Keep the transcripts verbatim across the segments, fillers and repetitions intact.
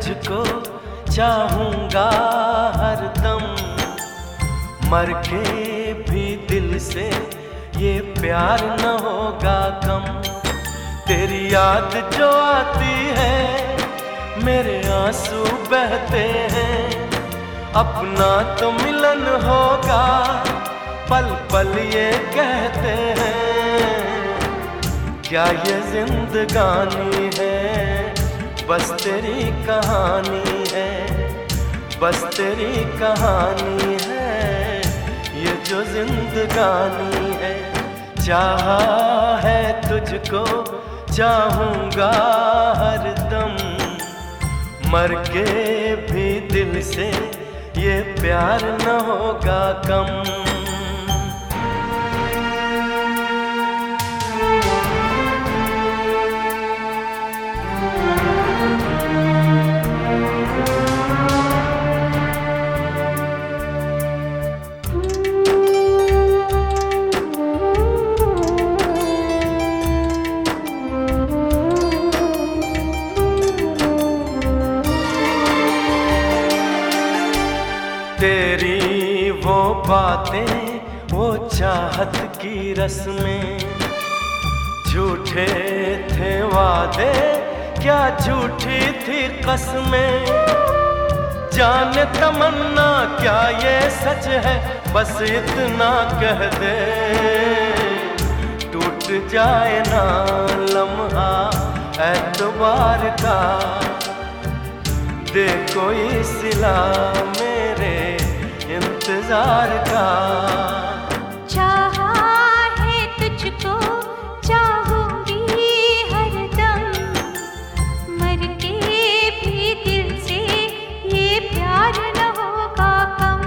तुझको चाहूँगा हरदम, मर के भी दिल से ये प्यार न होगा कम। तेरी याद जो आती है मेरे आंसू बहते हैं, अपना तो मिलन होगा पल पल ये कहते हैं। क्या ये जिंदगानी है, बस तेरी कहानी है, बस तेरी कहानी है ये जो जिंदगानी है। चाहा है तुझको चाहूँगा हरदम, मर के भी दिल से ये प्यार न होगा कम। तेरी वो बातें वो चाहत की रस्में, झूठे थे वादे क्या झूठी थी कसमें। जाने तमन्ना क्या ये सच है, बस इतना कह दे टूट जाए ना लम्हा एतबार का। दे कोई सिला मेरे इंतजार का। चाहा है तुझको चाहूंगी हरदम, मर के भी दिल से ये प्यार न होगा कम।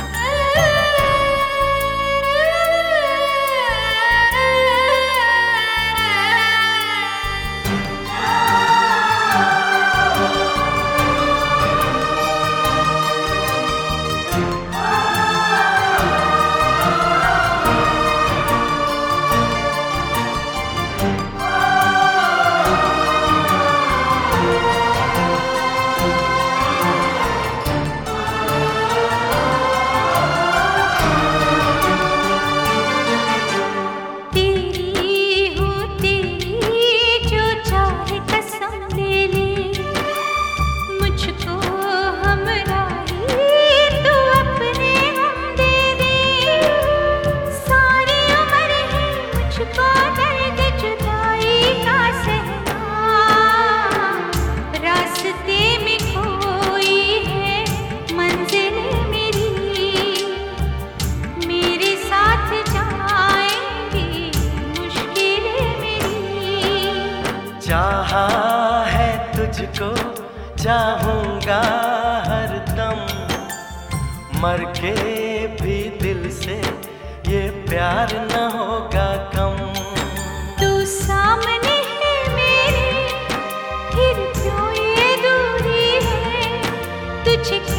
चाहा है तुझको चाहूँगा हरदम, मर के भी दिल से ये प्यार न होगा कम। तू सामने है मेरे, फिर क्यों ये दूरी है, तुझे